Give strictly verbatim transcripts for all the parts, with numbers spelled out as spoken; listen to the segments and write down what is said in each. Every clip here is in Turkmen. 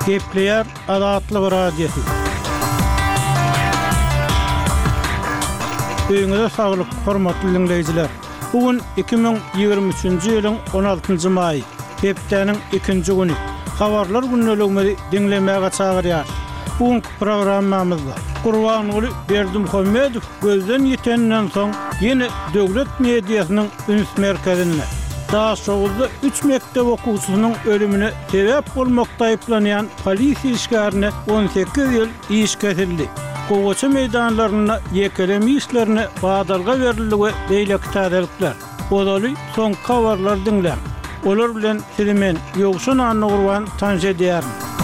Kepler Adatlı Radyosu. Öňüňizde saglyk, hormatly dinleýijiler. Bugün iki bin ýygrimi üçinji ýylyň on altynjy maý, hepdeniň ikinji güni. Habarlar günnelegini dinlemäge çagyrýar. Bugün programmamyzda Gurbanuly Berdimuhammedow gözden ýetenden soň ýene döwlet mediýasynyň üns merkezine daha şoğulda üç mektep okuwçysynyň ölümine sebäp bolmakda aýplanýan polisiýa işgärine on sekiz ýyl iş kesildi. Gowaça meýdanlaryna ýekeleme işlerine badarga berildi beýleki täzelikler. Odaly soň habarlar dinleýär. Olar bilen Selimen ýogşun anny gurban tanşa diýär.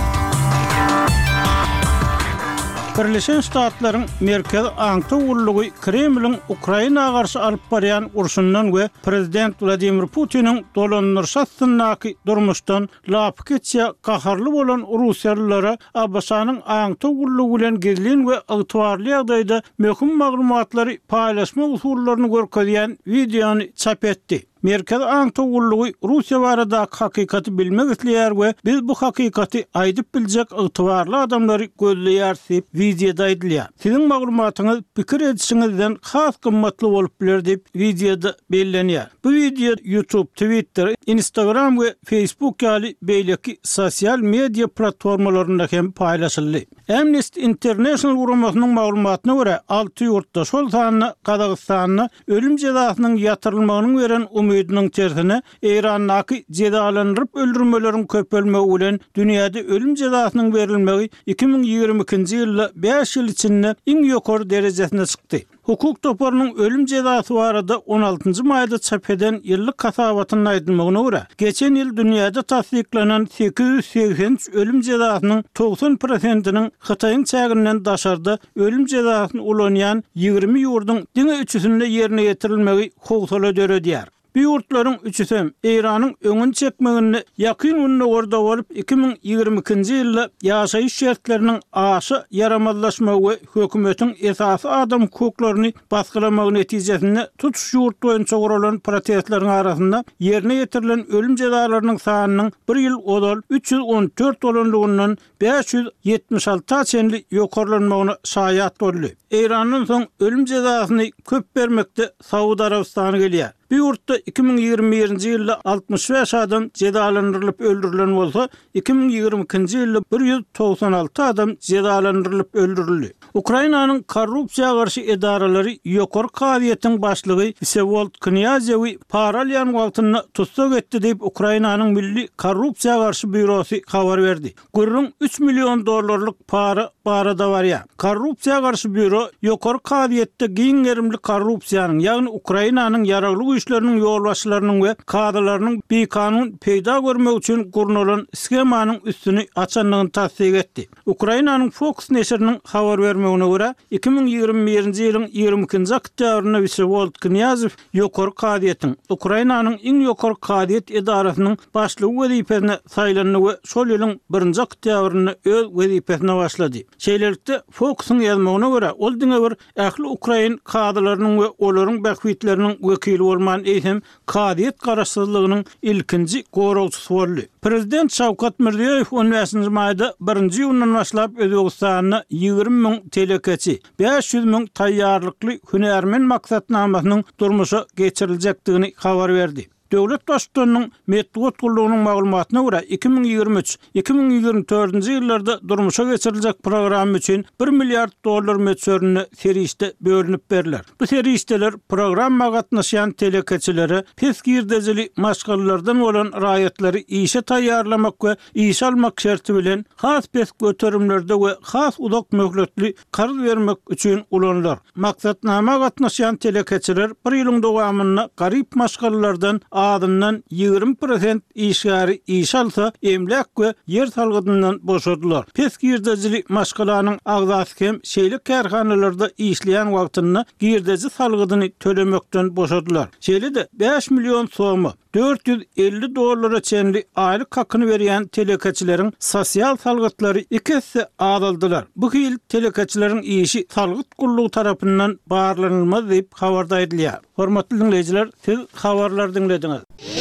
Birleşen Ştatlaryň merkezi aňty ullugy Kremliň Ukraina garşy alyp barýan urşundan we prezident Vladimir Putiniň dolanýarşatsynaky durmuşdan lap geçýä gaharly bolan Russiýalylara Abbasanyň aňty ullugy bilen gezlen we ygtybarly ýagdaýda möhüm maglumatlary paýlaşma usullaryny görkezýän videony çap etdi. Merkez aňty ullugy Russiýa barada hakykaty bilmek isleýär we biz bu hakykaty aýdyp biljek ygtybarly adamlary gözleýär diýip videoda aýdylýar. Siziň maglumatyňyz pikir edişiňizden has gymmatly bolup biler diýip videoda bellenýär. Bu video YouTube, Twitter, Instagram we Facebook ýaly beýleki sosial media platformalarynda hem paýlaşyldy. Amnesty International guramasynyň maglumatyna görä alty ýurtda şol sanyny Kazakstanyň ölüm jazasynyň ýatyrylmagyny beren umydynyň tersine Iranyň jedalandyryp öldürmeleriň köpelmegi bilen dünýäde ölüm jazasynyň berilmegi iki bin ýygrimi ikinji ýylda beş ýyl içinde iň ýokary derejesine çykdy. Hukuk toparynyň ölüm jazasy barada on altynjy maýda çap eden ýyllyk kasabatynyň aýdylmagyna görä, geçen ýyl dünýäde tasdiklanan sekiz ýüz seksen üç ölüm jazasynyň doksan prosentiniň Hytaýyň çägirinden daşarda ölüm jazasyny ulanýan ýygrimi ýurduň diňe üçüsinde ýerine ýetirilmegi howsala döredýär. Bu ýurtlaryň üçüsi Iranyň öňün çekmegini ýakyn ünne orda bolup iki bin ýygrimi ikinji ýylda ýaşaýyş şertleriniň aşy yaramazlaşmagy we hökümetiň esasy adam hukuklaryny basgylamagy netijesinde tutuş ýurt boýunça guralan protestlaryň arasynda ýerine ýetirilen ölüm jazalarynyň sanynyň bir ýyl odal üç ýüz on dört bolanlygyndan beş ýüz ýetmiş alty çenli ýokarlanmagyna şaýat boldy. Iranyň soň ölüm jazasyny köp bermekde Saudi Arabistany gelýär. Bu ýurtda iki bin ýygrimi birinji ýylda altmış beş adam jedalandyrylyp öldürilen bolsa, iki bin ýygrimi ikinji ýylda bir ýüz toksan alty adam jedalandyrylyp öldürildi. Ukrainanyň korrupsiýa garşy edaralary ýokary kabiýetiň başlygy Vsevolod Knyazew paralyan wagtyny tutsak etdi diýip Ukrainanyň milli korrupsiýa garşy bürosy habar berdi. Gurrun üç milyon dollarlyk para barada barýar. Korrupsiýa garşy büro ýokary kabiýetde giňerimli korrupsiýanyň, ýagny Ukrainanyň ýaragly güýçleriniň ýolbaşçylarynyň we kadrlarynyň bekanun peýda görmek üçin gurnulan skemanyň üstüni açanlygyny tasdik etdi. Ukrainanyň Fox neşriniň habar bermegine görä, iki bin ýygrimi birinji ýylyň ýygrimi ikinji oktýabrynda Vsevolod Knyazew ýokary kabiýetiň Ukrainanyň iň ýokary kabiýet edarasynyň başlygy wezipesine saýlandy we şol ýylyň birinji oktýabrynda öz wezipesine başlady. Şeýlelikde Fox'un ýazmagyna görä, ol diňe bir ähli Ukrain kadrlarynyň we olaryň bähwitleriniň wekili bolman eýsem kabiýet garaşsyzlygynyň ilkinji goragçysy boldy. Prezident Şawkat Mirziýoýew on beşinji maýda birinji ýyldan başlap Özbegistanyň ýygrimi miň telekeçi, beş ýüz miň taýýarlykly hünärmen maksatnamasynyň durmuşa geçiriljekdigini habar berdi. Döwlet başçylygynyň medeniýet gullugynyň maglumatyna görä iki bin ýygrimi üç iki bin ýygrimi dördünji ýyllarda durmuşa geçiriljek program üçin bir milliard dollar meçörüne serişde bölünip beriler. Bu serişdeler programma gatnaşan telekeçilere pesgirdejili maşgalalardan bolan raýatlary işe taýýarlamak we iş almak şerti bilen has pes göterimlerde we has uzak möhletli garz bermek üçin ulanlar. Maksatnama gatnaşan telekeçiler bir ýylyň dowamyna garyp maşgalalardan adından ýygrimi prosent işgäri iş alsa emlek we yer salgydyndan boşadylar. Pesgirdejili maşgalanyň agzasy hem şeýle kärhanalarda işleýän wagtyny girdeji salgydyny tölemekden boşadylar. Şeýle-de beş milyon somy dört yüz elli dollara çenli aylık hakkını berýän telekeçileriň sosial salgytlary ikisi azaldylar. Bu hil telekeçileriň işi salgyt gullugy tarapyndan barlanylmaz diýip habarda edilýär. Hormatly dinleýijiler, siz habarlar dinlediňiz.